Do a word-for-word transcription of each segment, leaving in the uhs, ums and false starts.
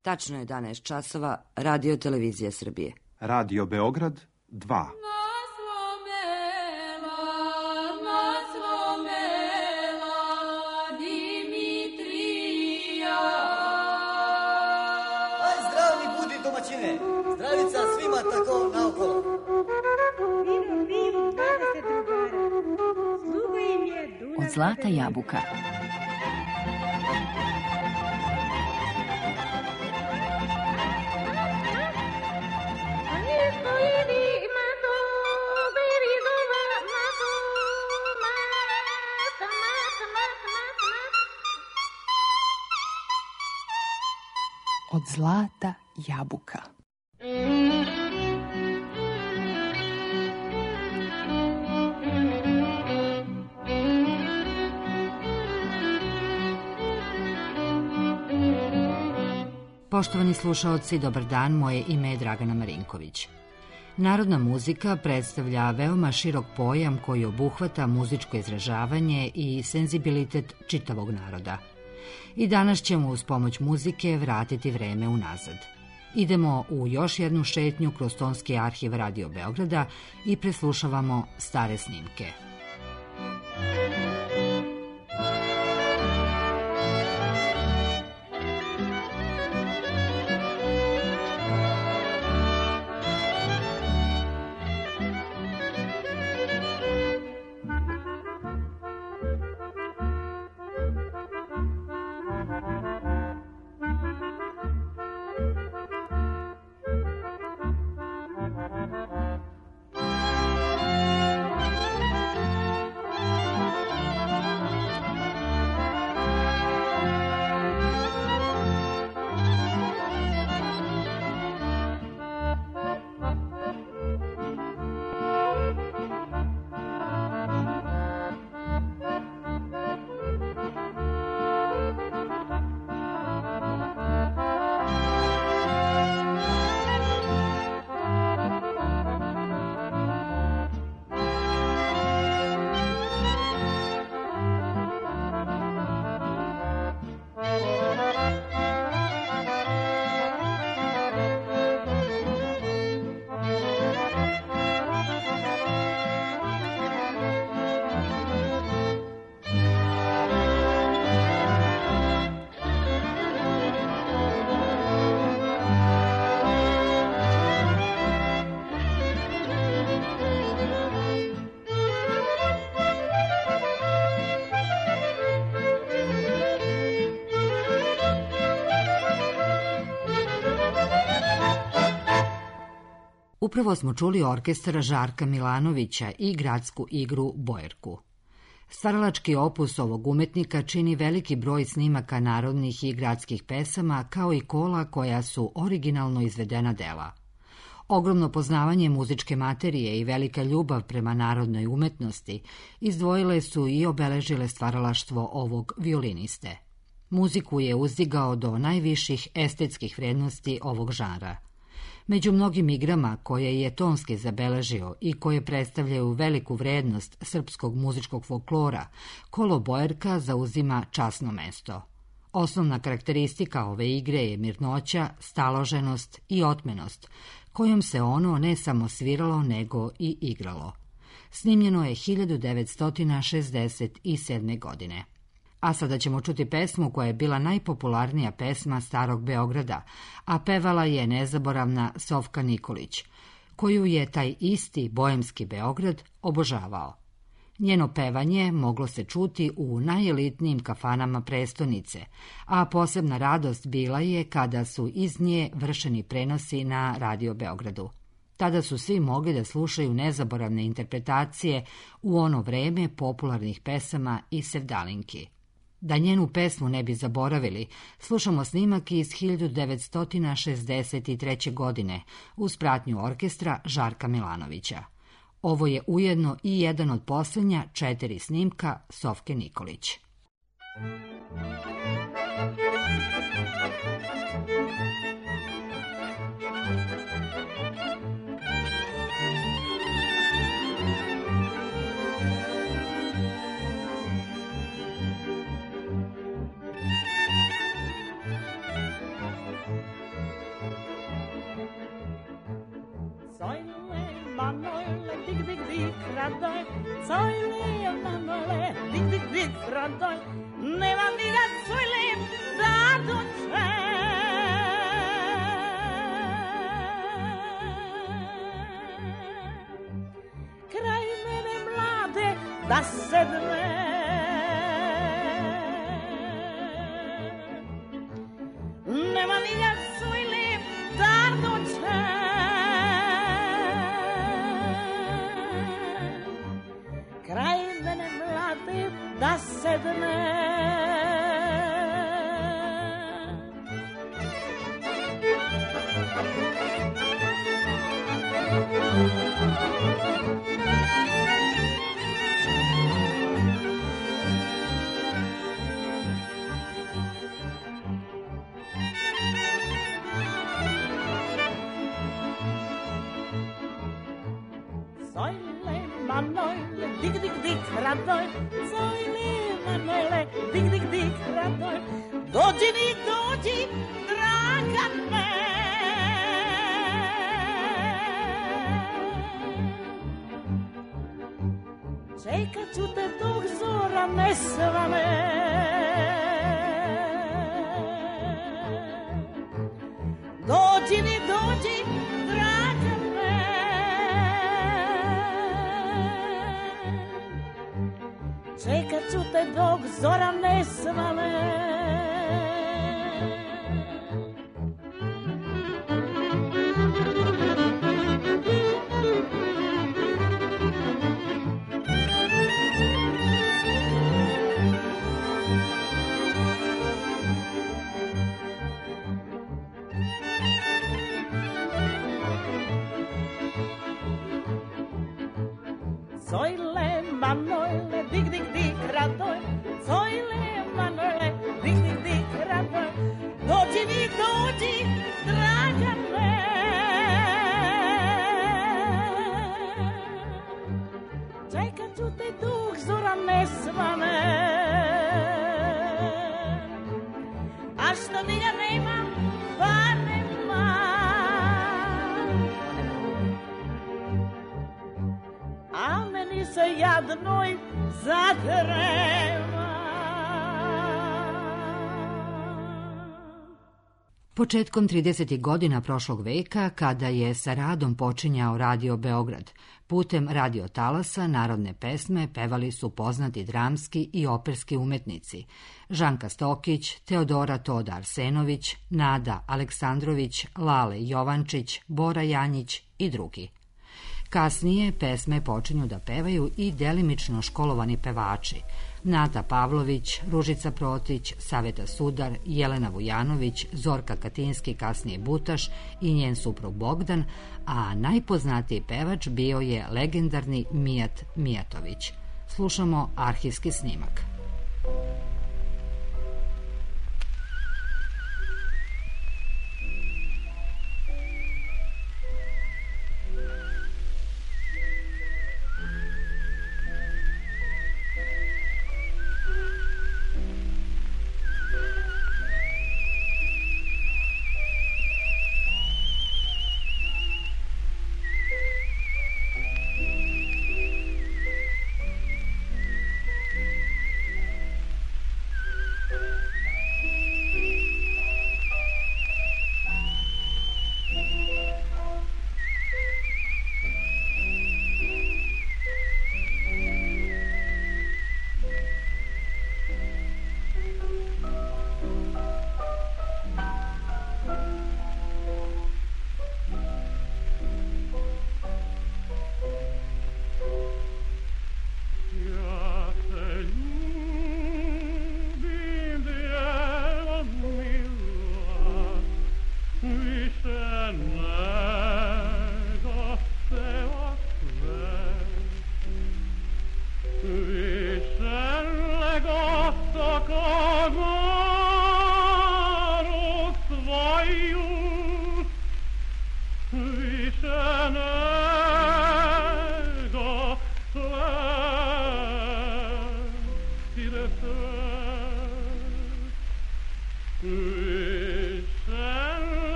Tačno je jedanaest časova, Radio Televizija Srbije. Radio Beograd dva. Zdravica svima tako naokolo. Od zlata jabuka. Od zlata jabuka. Poštovani slušaoci, dobar dan, moje ime je Dragana Marinković. Narodna muzika predstavlja veoma širok pojam koji obuhvata muzičko izražavanje i senzibilitet čitavog naroda. I danas ćemo uz pomoć muzike vratiti vreme unazad. Idemo u još jednu šetnju kroz tonski arhiv Radio Beograda i preslušavamo stare snimke. Upravo smo čuli orkestar Žarka Milanovića i gradsku igru Bojerku. Stvaralački opus ovog umetnika čini veliki broj snimaka narodnih i gradskih pesama, kao i kola koja su originalno izvedena dela. Ogromno poznavanje muzičke materije i velika ljubav prema narodnoj umetnosti izdvojile su i obeležile stvaralaštvo ovog violiniste. Muziku je uzdigao do najviših estetskih vrednosti ovog žanra. Među mnogim igrama koje je tonski zabeležio i koje predstavljaju veliku vrednost srpskog muzičkog folklora, kolo Bojerka zauzima časno mesto. Osnovna karakteristika ove igre je mirnoća, staloženost i otmenost, kojom se ono ne samo sviralo nego i igralo. Snimljeno je hiljadu devetsto šezdeset sedme. godine. A sada ćemo čuti pesmu koja je bila najpopularnija pesma Starog Beograda, a pevala je nezaboravna Sofka Nikolić, koju je taj isti bojemski Beograd obožavao. Njeno pevanje moglo se čuti u najelitnijim kafanama prestonice, a posebna radost bila je kada su iz nje vršeni prenosi na Radio Beogradu. Tada su svi mogli da slušaju nezaboravne interpretacije u ono vreme popularnih pesama i sevdalinki. Da njenu pesmu ne bi zaboravili, slušamo snimak iz hiljadu devetsto šezdeset treće. godine uz pratnju orkestra Žarka Milanovića. Ovo je ujedno i jedan od posljednja četiri snimka Sofke Nikolić. radoj, cojle manole, dik, dik, dik, radoj, nema mi ga cojle, da doče. Kraj mene mlade, da sedme, nema mi ga cojle, da doče. Kraj mene mlade da sedne. Zojle manojle, dik, dik, dik, radoj, zojle manojle, dik, dik, dik, radoj, dođi mi, dođi, draga me. Čekat ću te dok zora ne svane. Dođi mi, dođi, draga me. Čekat ću te dok zora ne svane. Zojle manojle, dik, dik, dik, radoj, zojle manojle, dik, dik, dik, radoj, dođi mi, dođi, draga me. Čekat ću te dok zora ne svane. A što mi ga nema, pa nema. A meni se jadnoj zatrema. Početkom tridesetih godina prošlog veka, kada je sa radom počinjao Radio Beograd, putem radio talasa narodne pesme pevali su poznati dramski i operski umetnici Žanka Stokić, Teodora Toda Arsenović, Nada Aleksandrović, Lale Jovančić, Bora Janjić i drugi. Kasnije pesme počinju da pevaju i delimično školovani pevači Nata Pavlović, Ružica Protić, Saveta Sudar, Jelena Vujanović, Zorka Katinski, kasnije Butaš i njen suprug Bogdan, a najpoznatiji pevač bio je legendarni Mijat Mijatović. Slušamo arhivski snimak.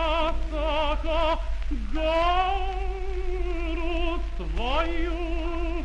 Гору твою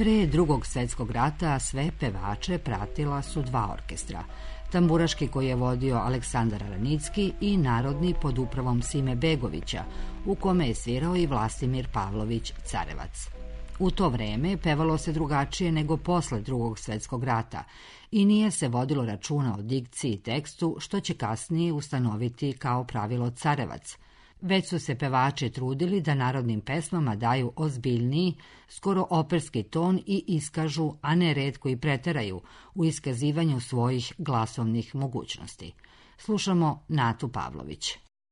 Pre Drugog svetskog rata sve pevače pratila su dva orkestra. Tamburaški koji je vodio Aleksandar Aranicki i narodni pod upravom Sime Begovića, u kome je svirao i Vlastimir Pavlović Carevac. U to vreme pevalo se drugačije nego posle Drugog svetskog rata i nije se vodilo računa o dikciji i tekstu, što će kasnije ustanoviti kao pravilo Carevac. Već su se pevači trudili da narodnim pesmama daju ozbiljniji, skoro operski ton i iskažu, a ne retko i preteraju, u iskazivanju svojih glasovnih mogućnosti. Slušamo Natu Pavlović.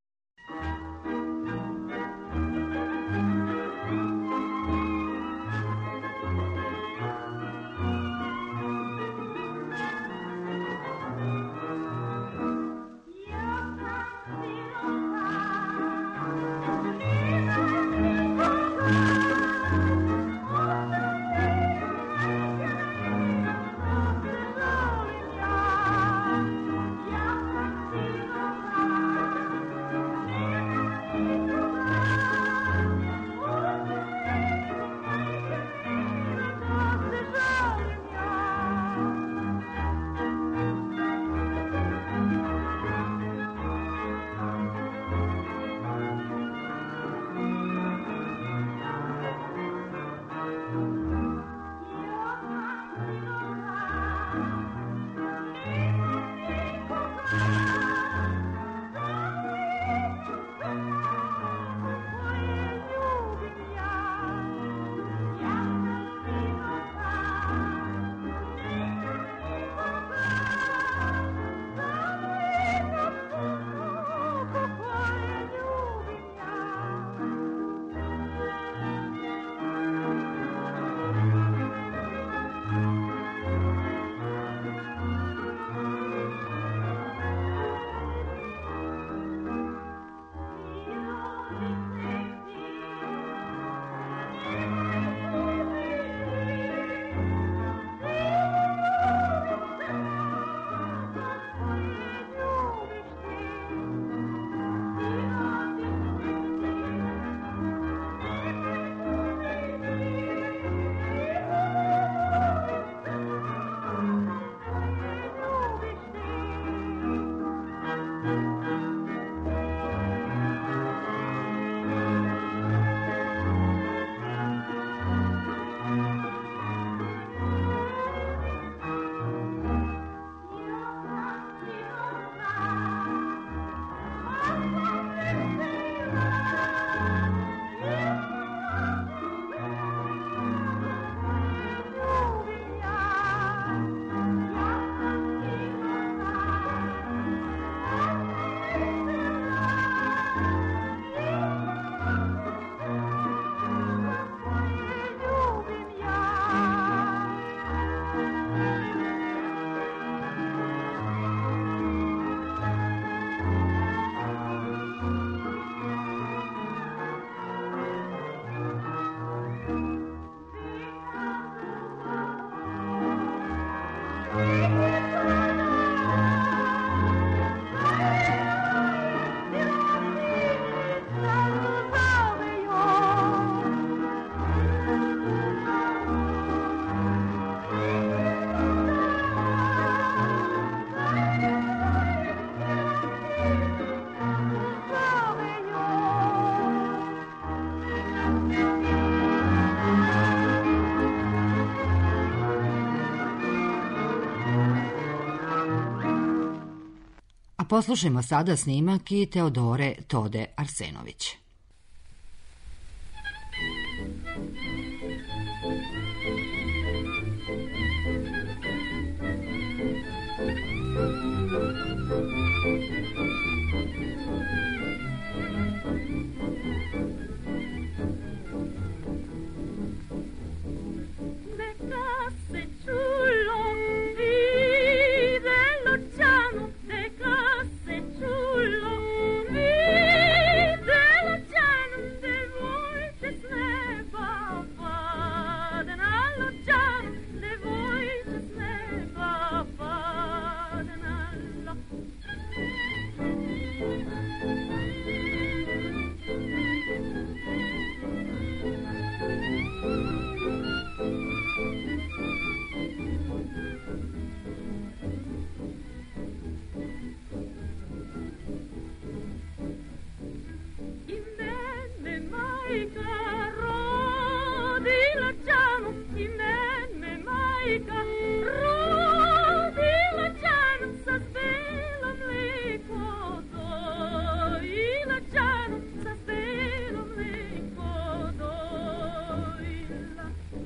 Poslušajmo sada snimak i Teodore Tode Arsenović. Della mlika, rodila đanom sa belo mliko, dojila đanom sa belo mliko, dojila.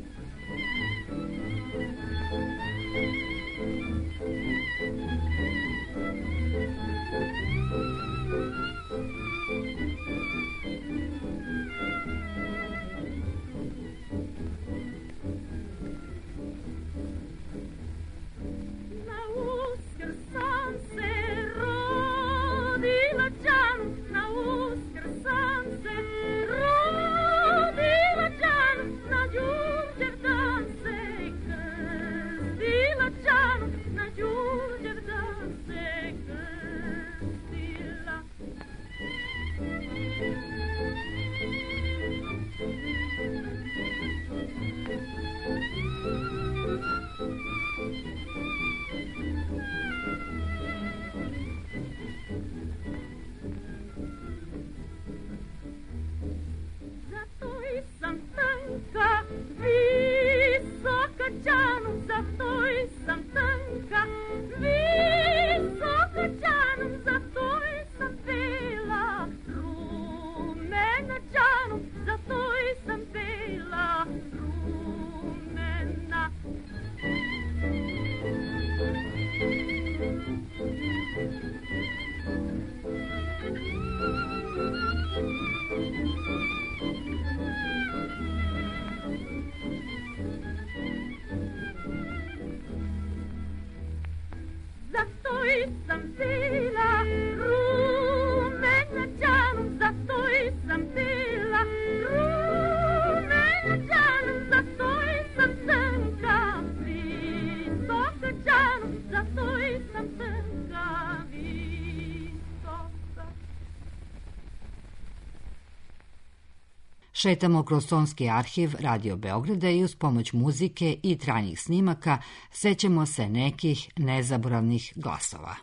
Šetamo kroz tonski arhiv Radio Beograda i uz pomoć muzike i trajnih snimaka sećamo se nekih nezaboravnih glasova.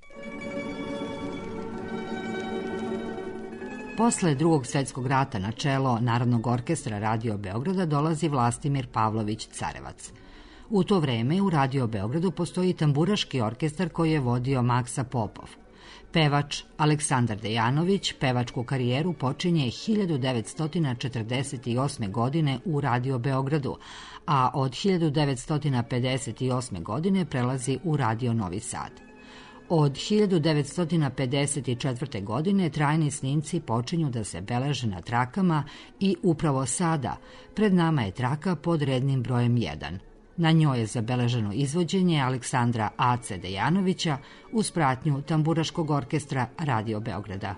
Posle Drugog svjetskog rata na čelo Narodnog orkestra Radio Beograda dolazi Vlastimir Pavlović Carevac. U to vreme u Radio Beogradu postoji tamburaški orkestar koji je vodio Maksa Popov. Pevač Aleksandar Dejanović pevačku karijeru počinje hiljadu devetsto četrdeset osme. godine u Radio Beogradu, a od hiljadu devetsto pedeset osme. godine prelazi u Radio Novi Sad. Od hiljadu devetsto pedeset četvrte. godine trajni snimci počinju da se beleže na trakama i upravo sada pred nama je traka pod rednim brojem jedan. Na njoj je zabeleženo izvođenje Aleksandra Ace Dejanovića uz pratnju tamburaškog orkestra Radio Beograda.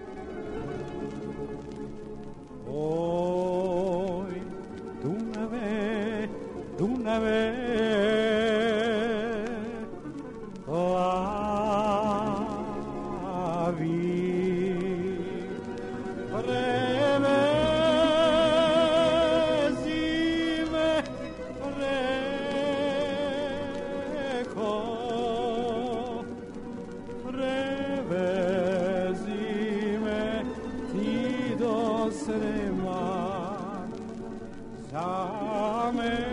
Oj, Dunave, Dunave, plavi, prevezi me preko, prevezi me ti do Srema, za me.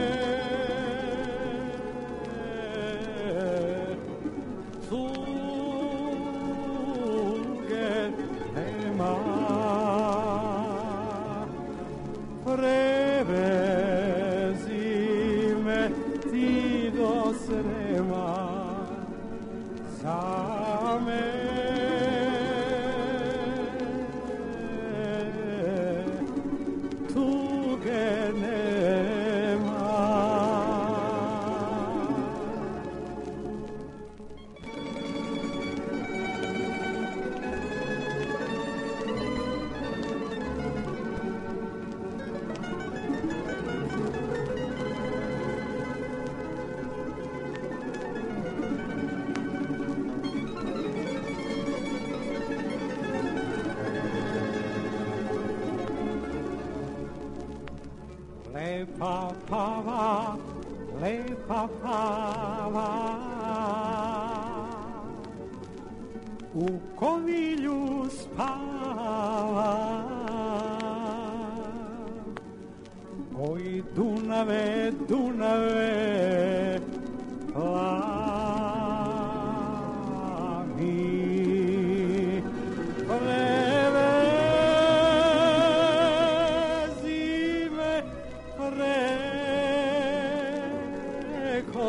Lepa pava, lepa pava, u kovilju spava, Oj, Dunave, Dunave, plavi, prevezi me preko,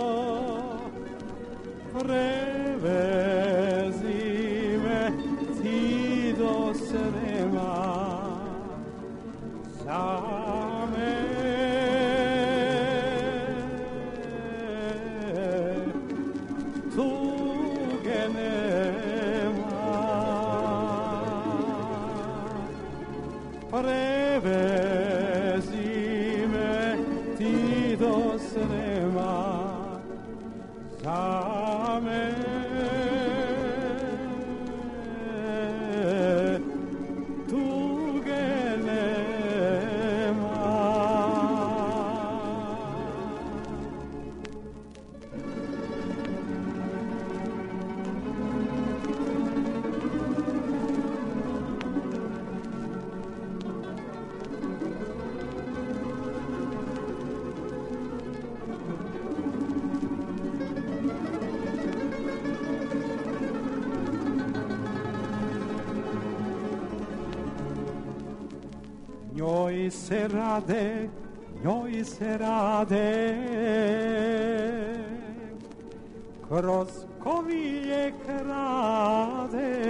prevezi me ti do Srema, za prevezi me ti do Srema, za me tuge nema. Njoj se rade, njoj se rade, kroz kovilje krade.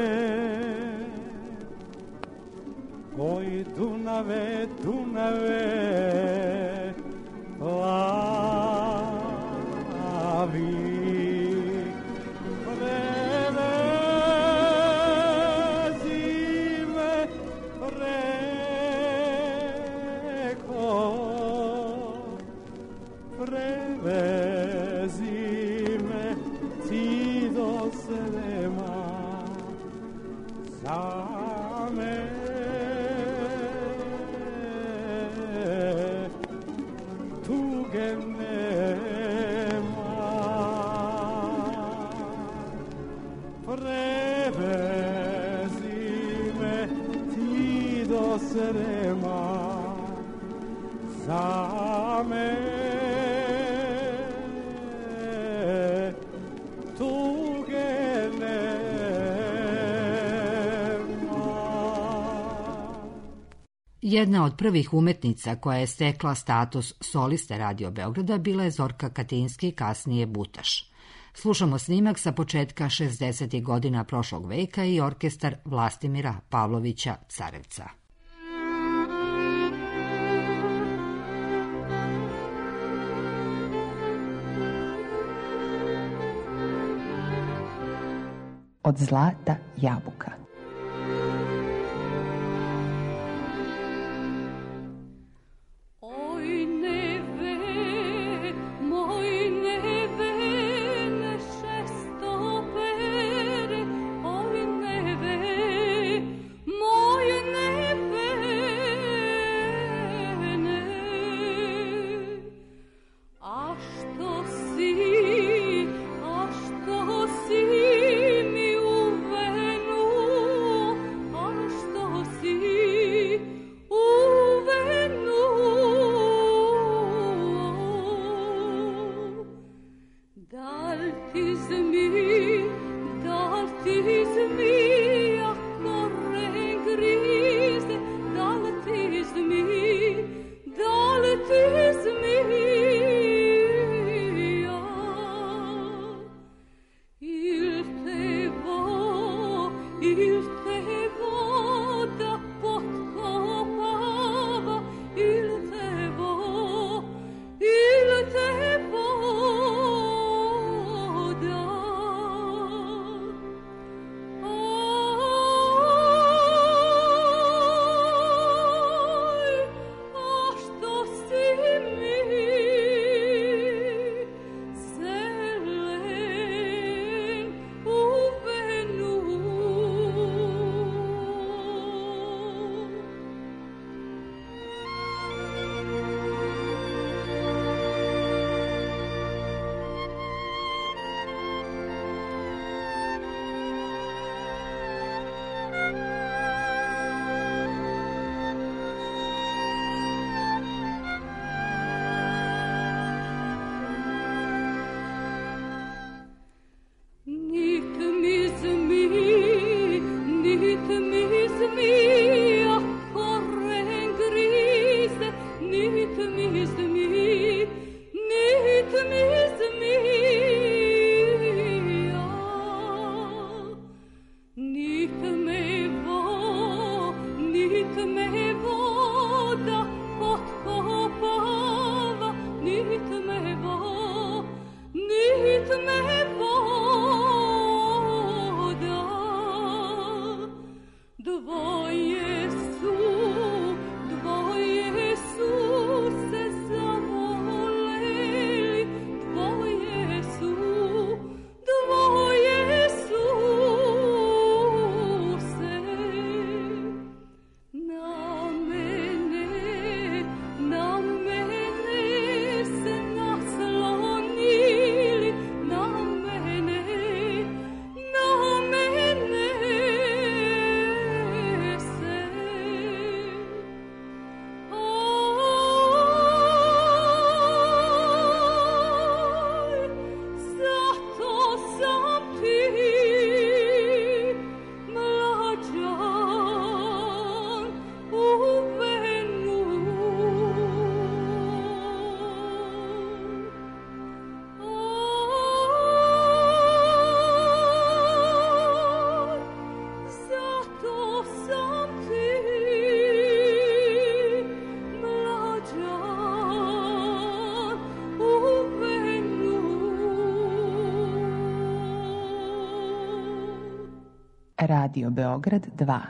Oj, Dunave, Dunave, plavi, prevezi me ti do Srema, za me tuge nema. Prevezi me ti do Srema, za me tuge nema. Jedna od prvih umetnica koja je stekla status soliste Radio Beograda bila je Zorka Katinski, kasnije Butaš. Slušamo snimak sa početka šezdesetih godina prošlog veka i orkestar Vlastimira Pavlovića Carevca. Od zlata jabuka. Mi u venu Radio Beograd dva.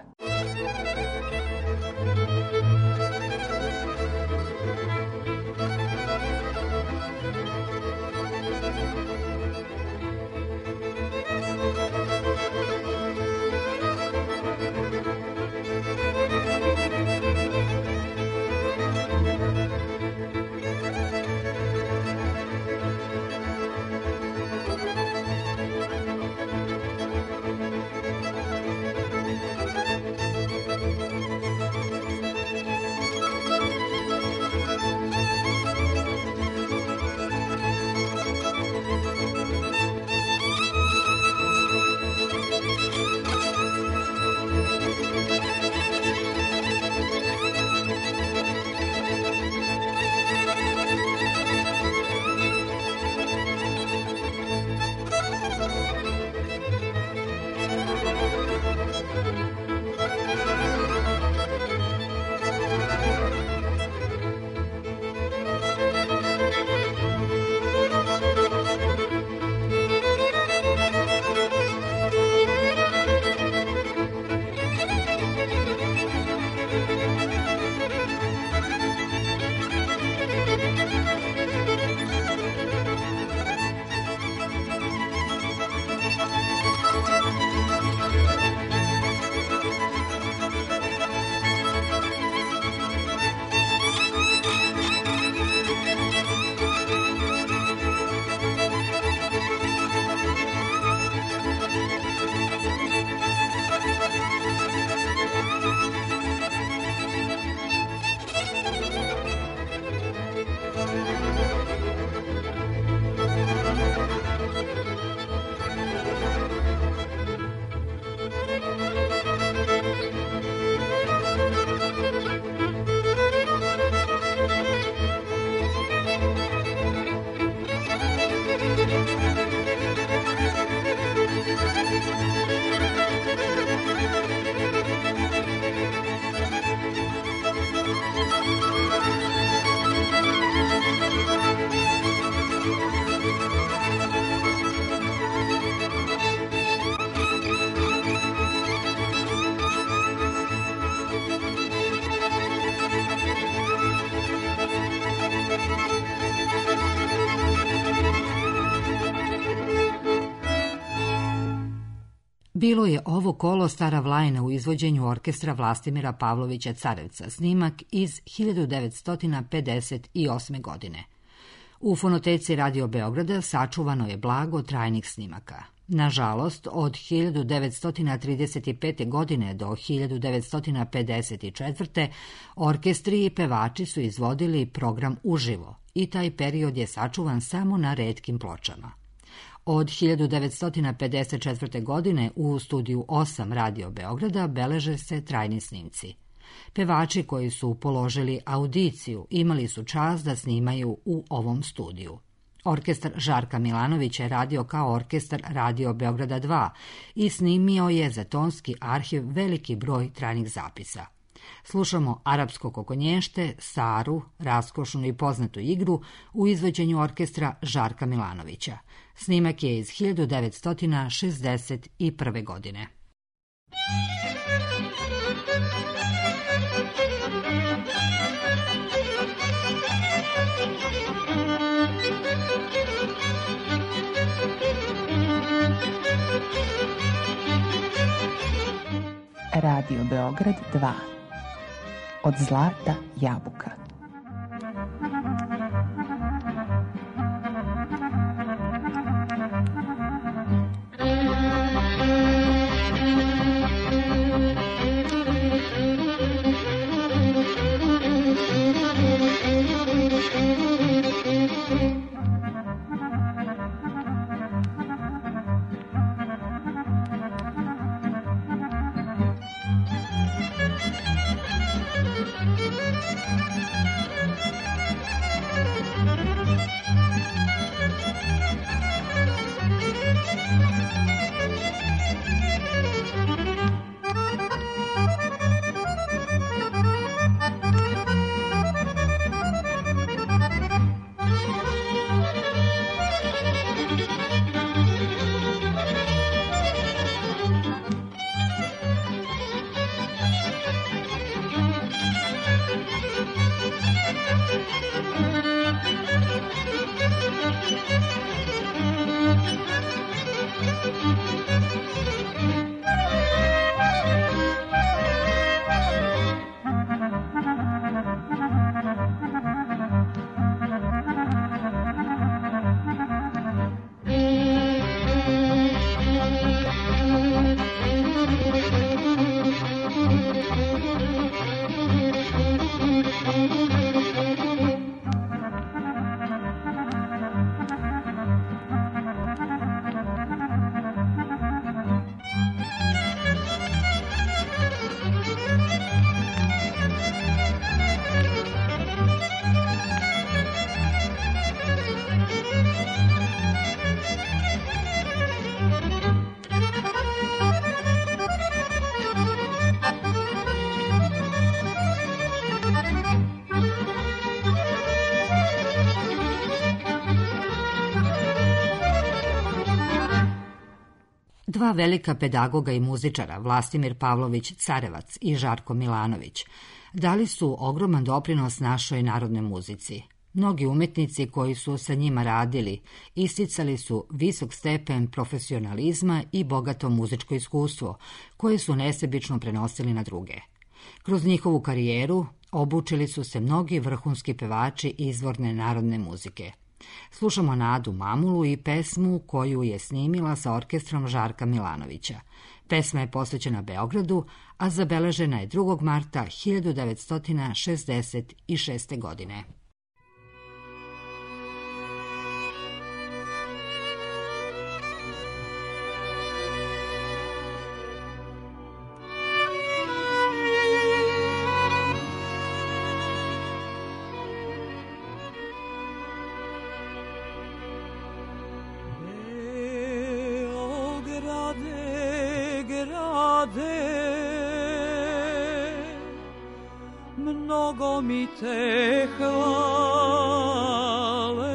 Bilo je ovo kolo Stara Vlajna u izvođenju orkestra Vlastimira Pavlovića Carevca, snimak iz hiljadu devetsto pedeset osme. godine. U fonoteci Radio Beograda sačuvano je blago trajnih snimaka. Nažalost, od hiljadu devetsto trideset pete. godine do hiljadu devetsto pedeset četvrte. orkestri i pevači su izvodili program uživo i taj period je sačuvan samo na retkim pločama. Od hiljadu devetsto pedeset četvrte. godine u studiju osam Radio Beograda beleže se trajni snimci. Pevači koji su položili audiciju imali su čast da snimaju u ovom studiju. Orkestar Žarka Milanovića je radio kao orkestar Radio Beograda dva i snimio je za tonski arhiv veliki broj trajnih zapisa. Slušamo arapsko kokonješte, staru, raskošnu i poznatu igru u izvođenju orkestra Žarka Milanovića. Snimak je iz hiljadu devetsto šezdeset prve. godine. Radio Beograd dva. Od zlata jabuka. Dva velika pedagoga i muzičara, Vlastimir Pavlović Carevac i Žarko Milanović, dali su ogroman doprinos našoj narodnoj muzici. Mnogi umetnici koji su sa njima radili isticali su visok stepen profesionalizma i bogato muzičko iskustvo, koje su nesebično prenosili na druge. Kroz njihovu karijeru obučili su se mnogi vrhunski pevači izvorne narodne muzike. Slušamo Nadu Mamulu i pesmu koju je snimila sa orkestrom Žarka Milanovića. Pesma je posvećena Beogradu, a zabeležena je drugog marta hiljadu devetsto šezdeset šeste. godine. Mnogo mi te hvale,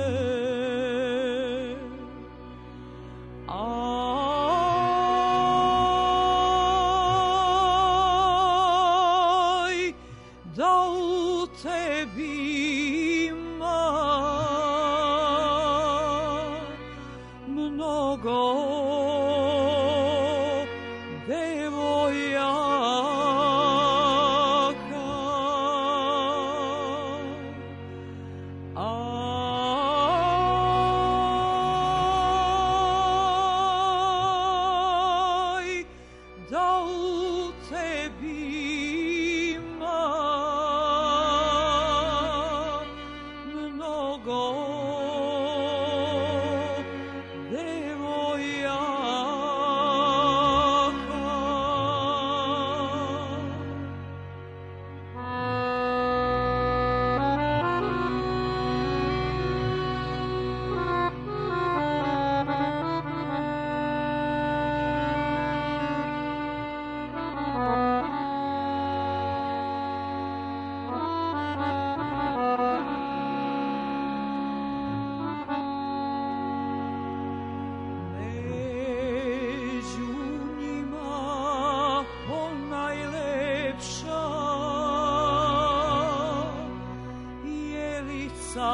aj, da u tebi ima mnogo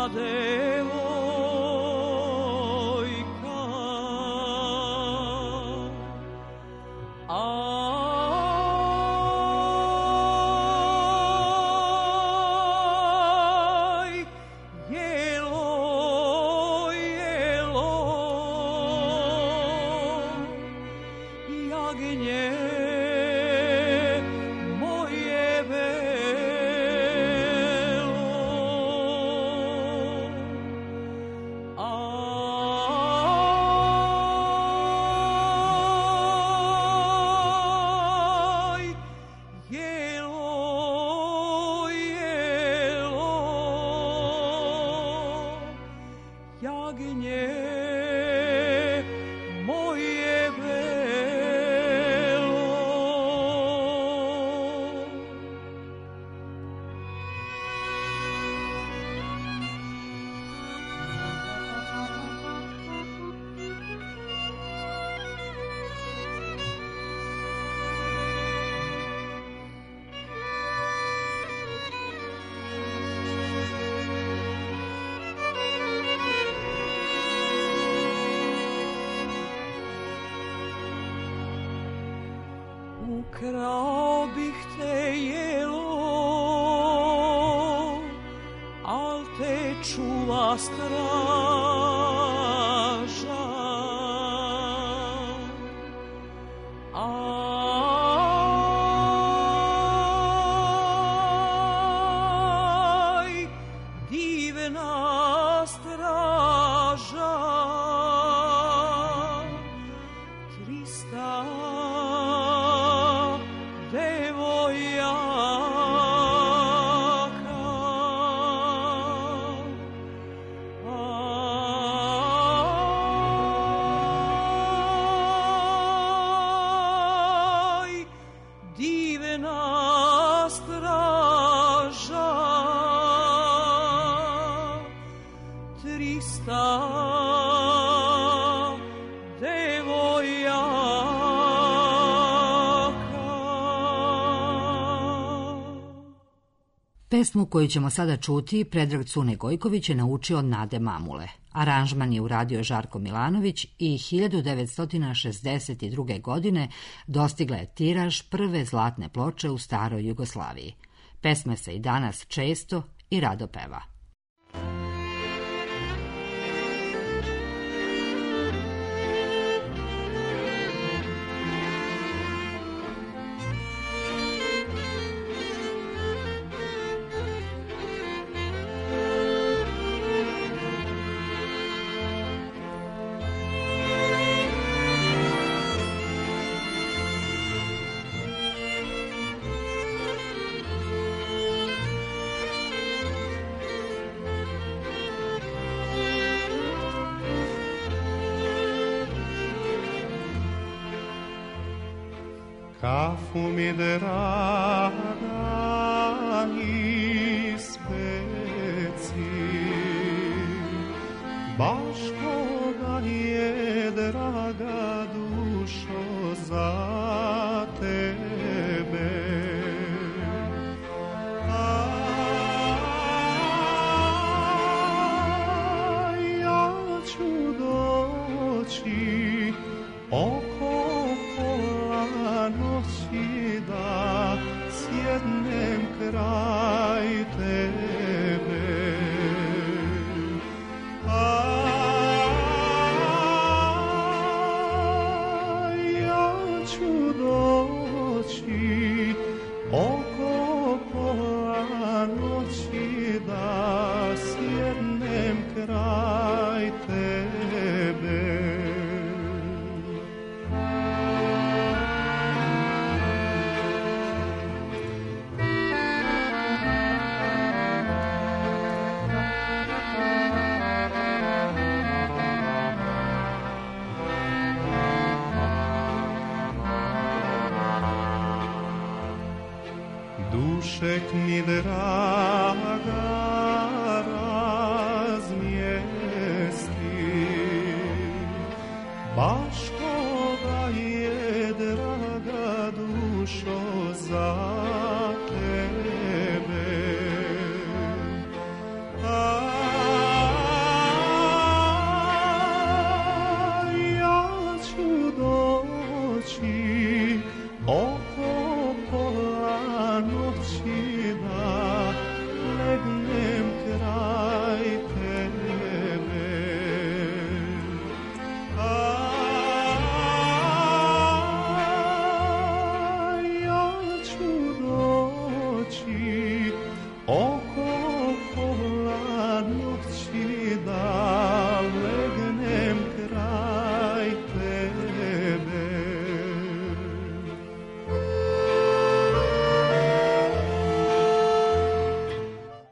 Ukrao bih te jelo, al te čuva straža. Aj, divna straža, trista Pesmu koju ćemo sada čuti Predrag Cune Gojković je naučio od Nade Mamule. Aranžman je uradio Žarko Milanović i hiljadu devetsto šezdeset druge. godine dostigla je tiraž prve zlatne ploče u staroj Jugoslaviji. Pesma se i danas često i rado peva. Kafu mi draga ispeci, baš koga je draga dušo za tebe. A ja ću doći oko noći da sjednem kraj tebe. A ja ću doći oko pola noći da sjednem kraj tebe. Dušek mi draga razmjesti, baš koga je draga dušo za tebe. A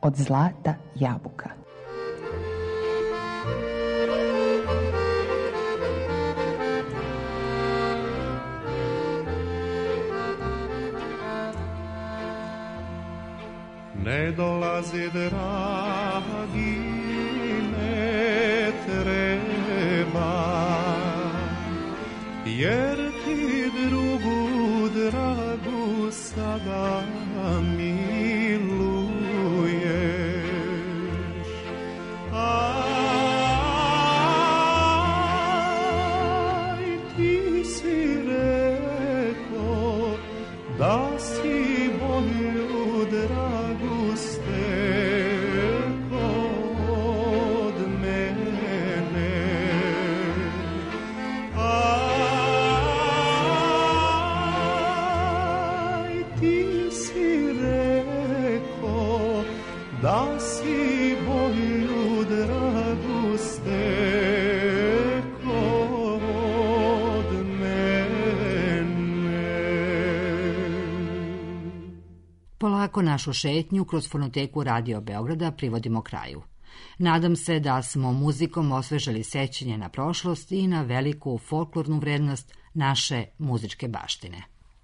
od zlata jabuka. Ne dolazi, dragi, ne treba, jer ti drugu dragu sada miluješ. Aj, ti si rekao da si bolju dragu steko od mene. Aj, ti si rekao da si bolju dragu steko od mene. Polako našu šetnju kroz fonoteku Radio Beograda privodimo kraju. Nadam se da smo muzikom osvežali sećanje na prošlost i na veliku folklornu vrednost naše muzičke baštine.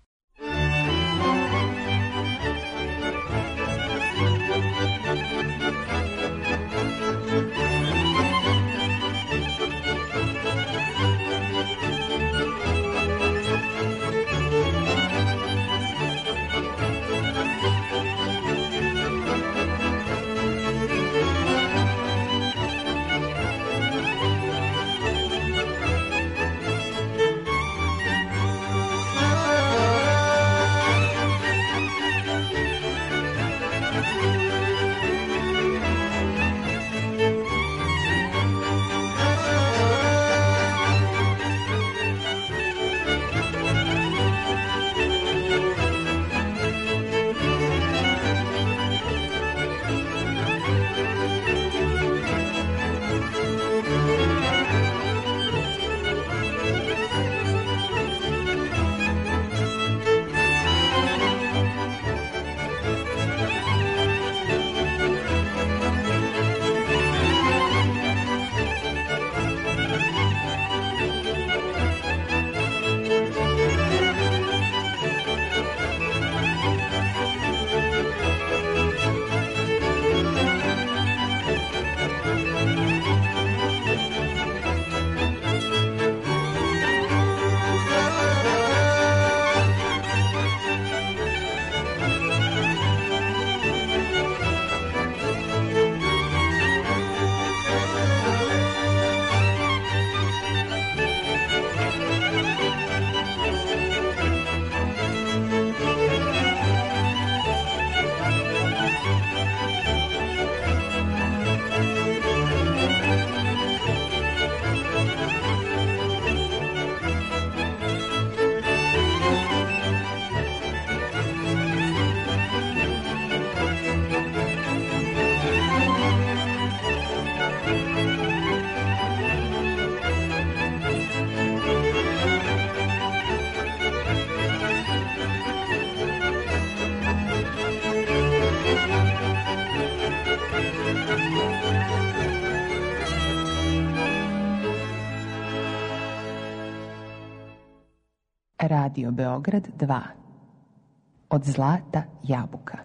Radio Beograd dva. Od zlata jabuka.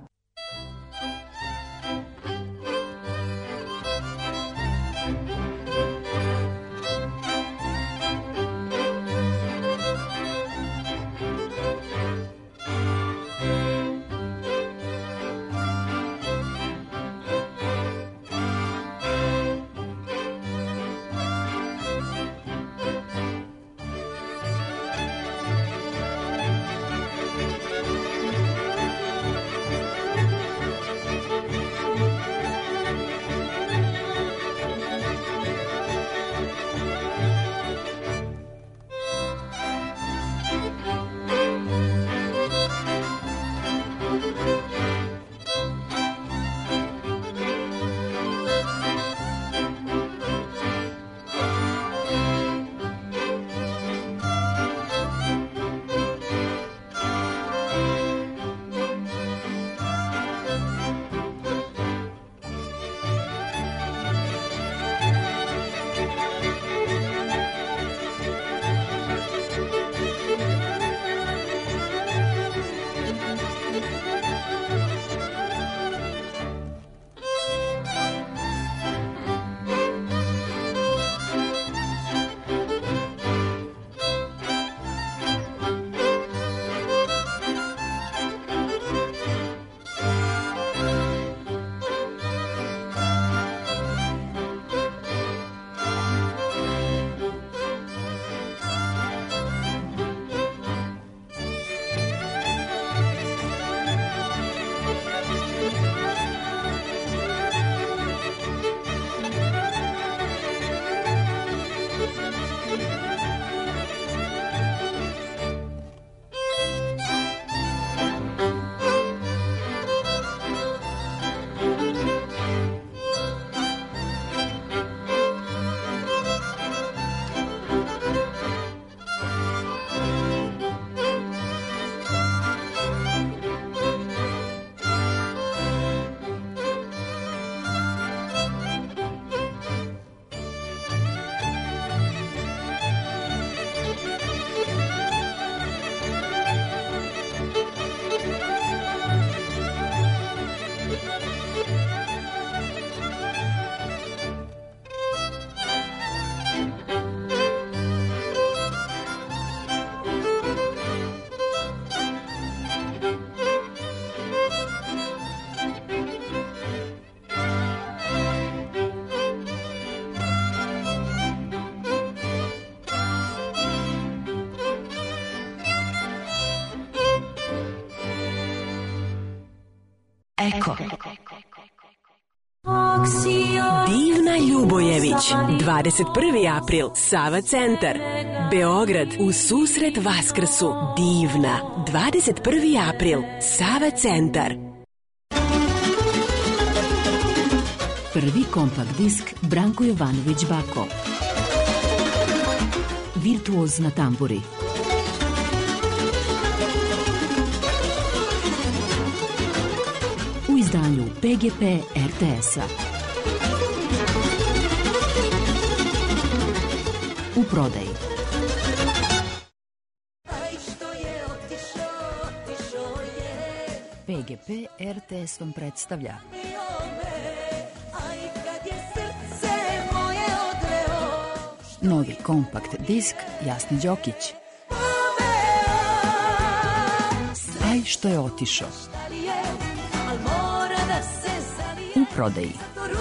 Eko. Divna Ljubojević, dvadeset prvi april, Sava centar, Beograd, u susret Vaskrsu. Divna, dvadeset prvi april, Sava centar. Prvi kompakt disk Branko Jovanović Bako. Virtuoz na tamburi. U izdanju P G P R T S-a. U prodaji. P G P R T S vam predstavlja novi kompakt disk Jasni Đokić. Aj što je otišao. U prodaji.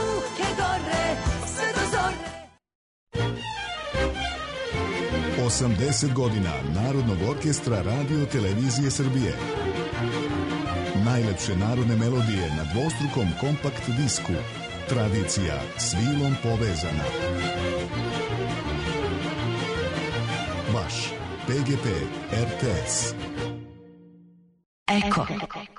osamdeset godina Narodnog orkestra Radio Televizije Srbije. Najlepše narodne melodije na dvostrukom kompakt disku. Tradicija s vilom povezana. Vaš P G P R T S. Eko.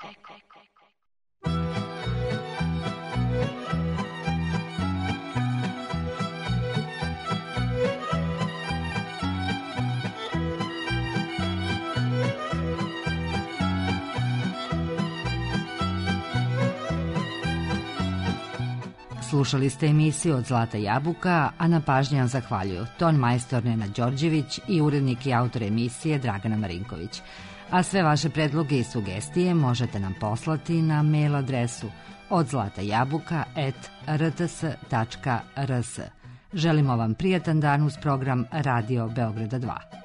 Slušali ste emisiju Od zlata jabuka, a na pažnji vam zahvaljuju ton majstor Nenad Đorđević i urednik i autor emisije Dragana Marinković. A sve vaše predloge i sugestije možete nam poslati na mail adresu odzlatajabuka at r t s tačka r s. Želimo vam prijatan dan uz program Radio Beograda dva.